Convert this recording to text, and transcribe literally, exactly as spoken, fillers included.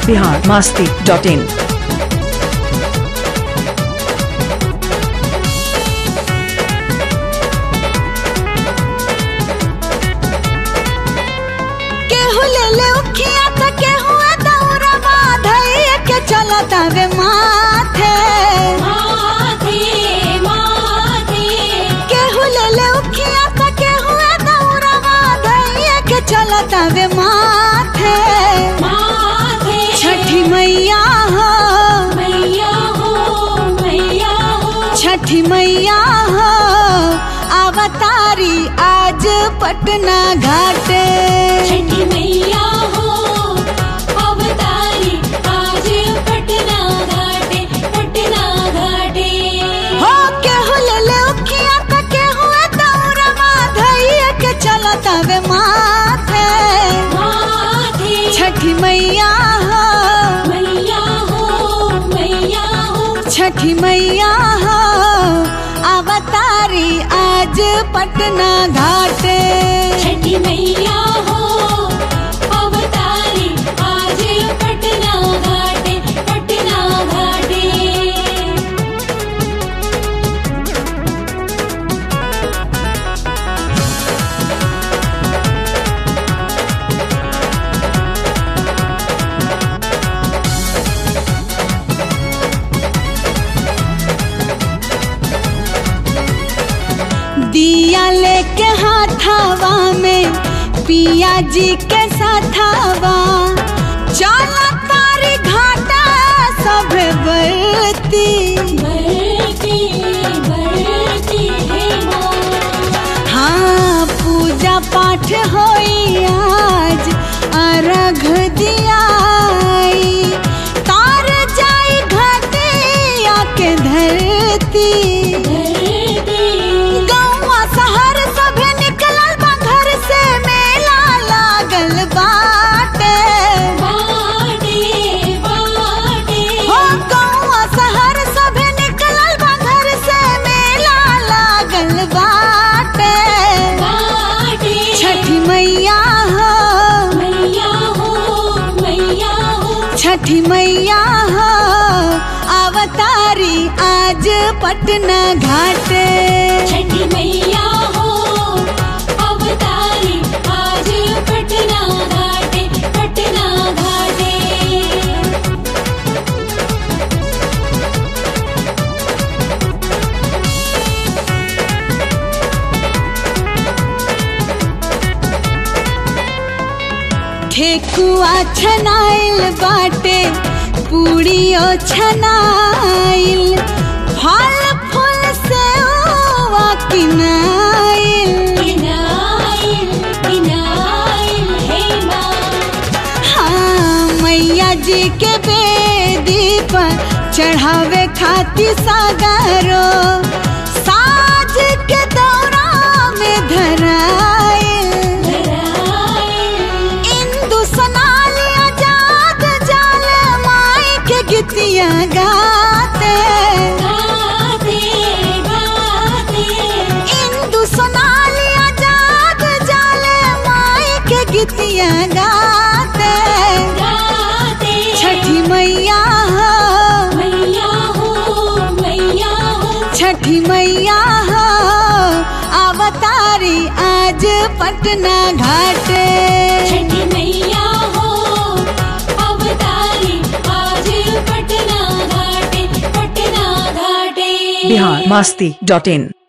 Bihar Masti dot इन। तवे माथे माथे माथे केहू ले ले उखिया त केहू दौरा माधैया के चला तवे माथे माथे। छठी मैया हो मैया हो मैया हो छठी मैया हो अवतारी आज पटना घाटे। छठी मैया हो तवे माथे माथे। छठी मैया हो मैया हो मैया हो छठी मैया हो अवतारी आज पटना घाटे। छठी मैया हो अवतारी आज पटना घाटे पटना घाटे। दिया लेके हाथावा में पिया जी के साथावा चला तारी घाटा सब बरती बरती बरती हाँ पूजा पाठ होई आज अर्घ दियाई तार जाई घाटिया के धरती। छठी मैया हो अवतारी आज पटना घाटे। छठी मैया हो अवतारी आज पटना घाटे पटना घाटे। ठेकुआ छनाइल बाटे पूड़ियो छनाइल फल फूल से ओवा किनाइल किनाइल किनाइल हे माँ। हाँ मैया जी के बेदी पर चढ़ावे खाती सागरो साज के दौरा में धराइल। गीतिया गाते गाते गाते इंदु सोनाली आजाद जाले माई के गीतिया गाते गाते। छठी मैया हो मैया हो मैया हो छठी मैया हो अवतारी आज पटना घाटे। छठी मैया हो अवतारी आज पटना घाटे पटना घाटे। बिहार मस्ती डॉट इन।